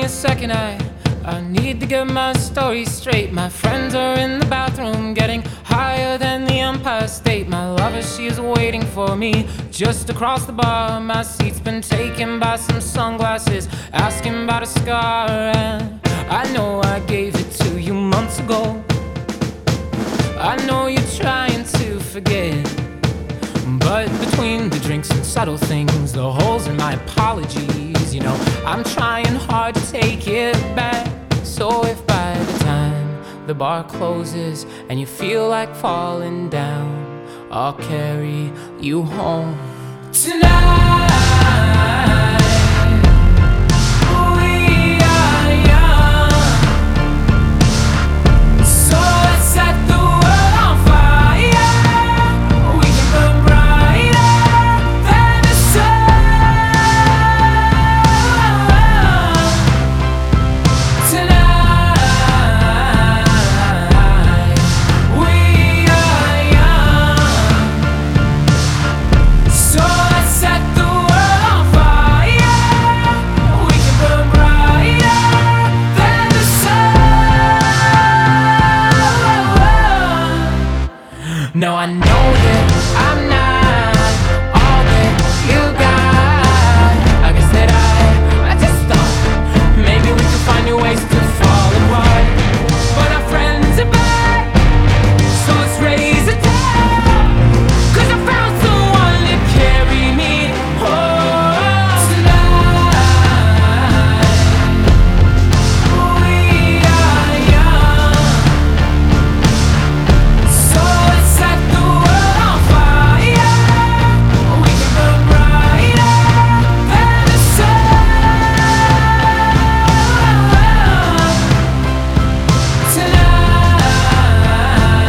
me a second, I need to get my story straight. My friends are in the bathroom getting higher than the Empire State. My lover, she is waiting for me just across the bar. My seat's been taken by some sunglasses asking about a scar. And I know I gave it to you months ago. I know you're trying to forget, but between the drinks and subtle things, the holes in my apologies, you know, I'm trying hard to take it back. So if by the time the bar closes and you feel like falling down, I'll carry you home tonight. No, I know that I'm not all that you got. I guess that I just thought maybe we could find new ways to fall apart. But our friends are back, so let's raise a toast, 'cause I found someone to carry me home tonight. We are young, so let's set the world on fire. We can burn brighter than the sun tonight.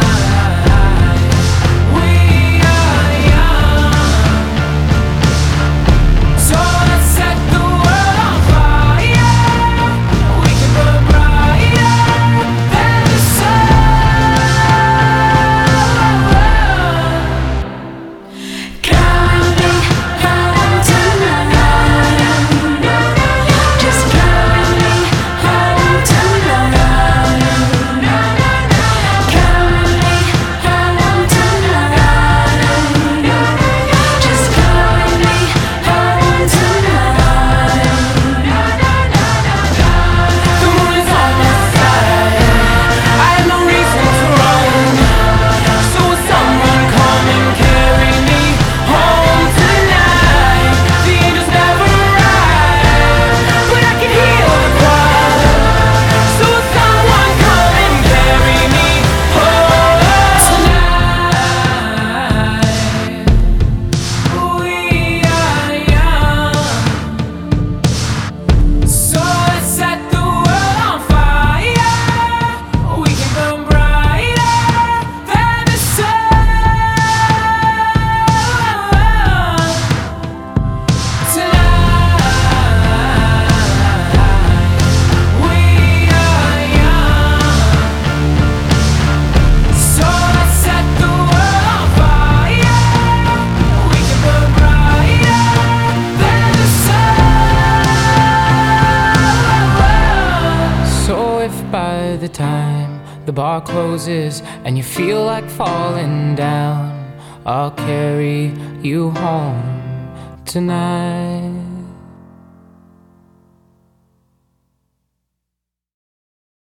We are young, so let's set the world on fire. We can burn brighter than the sun. Carry me home tonight. Just carry me home tonight. Carry me home tonight. Just carry me home tonight. The moon is on my side. I have no reason to run. So will someone come and carry me home tonight? The angels never arrive, but I can hear the choir. So will someone come and carry me home tonight? We are young, so let's set the world on fire. We can burn brighter than the sun tonight. We are young, so let's set the world on fire. We can burn brighter than the sun. So if by the time the bar closes and you feel like falling down, I'll carry you home tonight.